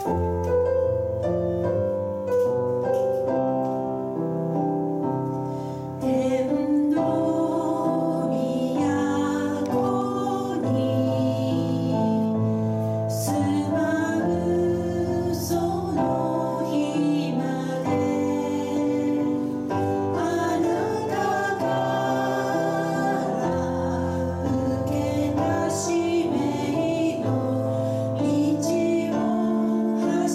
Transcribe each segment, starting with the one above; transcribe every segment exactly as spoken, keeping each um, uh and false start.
「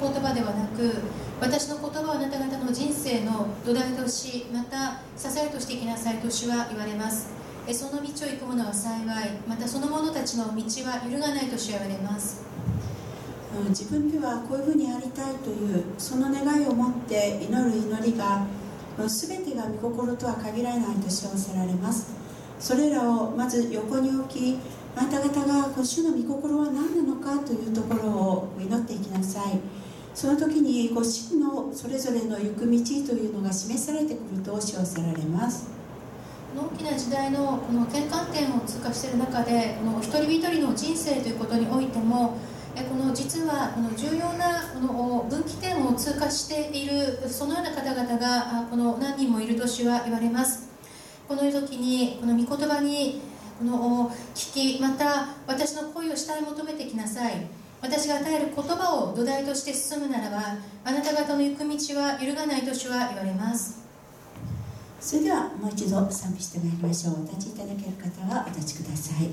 言葉ではなく、私の言葉をあなた方の人生の土台とし、また支えとしていきなさいと主は言われます。その道を行く者は幸い、またその者たちの道は揺るがないと主は言われます。 自分ではこういうふうにありたいというその願いを持って祈る祈りが全てが御心とは限らないと主はおっしゃられます。それらをまず横に置き、あなた方が主の御心は何なのかというところを祈っていきなさい。その時に主のそれぞれの行く道というのが示されてくると主はおっしゃられます。 大きな時代のこの転換点を通過している中で、この一人一人の人生ということにおいても、この実はこの重要なこの分岐点を通過しているそのような方々がこの何人もいると主は言われます。この時にこの御言葉にこの聞き、また私の声を慕い求めてきなさい。私が与える言葉を土台として進むならば、あなた方の行く道は揺るがないと主は言われます。 それではもう一度賛美してまいりましょう。お立ちいただける方はお立ちください。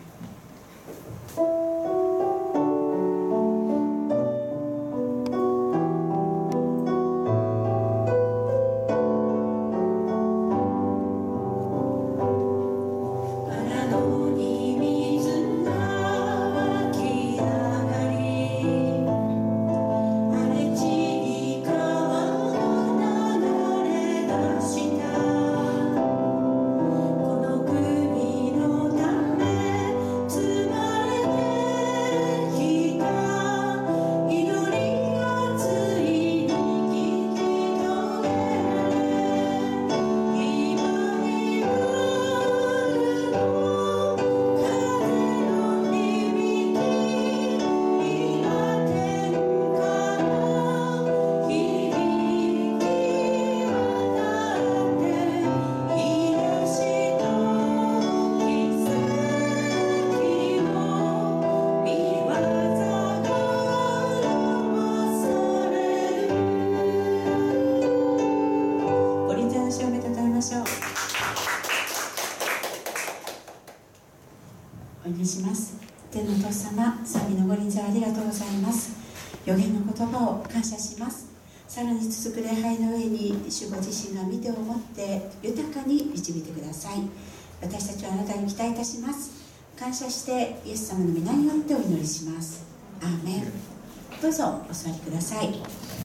お祈りします。天のお父様、賛美のご臨在ありがとうございます。予言の言葉を感謝します。さらに続く礼拝の上に主ご自身が見てを持って豊かに導いてください。私たちはあなたに期待いたします。感謝してイエス様の皆によってお祈りします。アーメン。どうぞお座りください。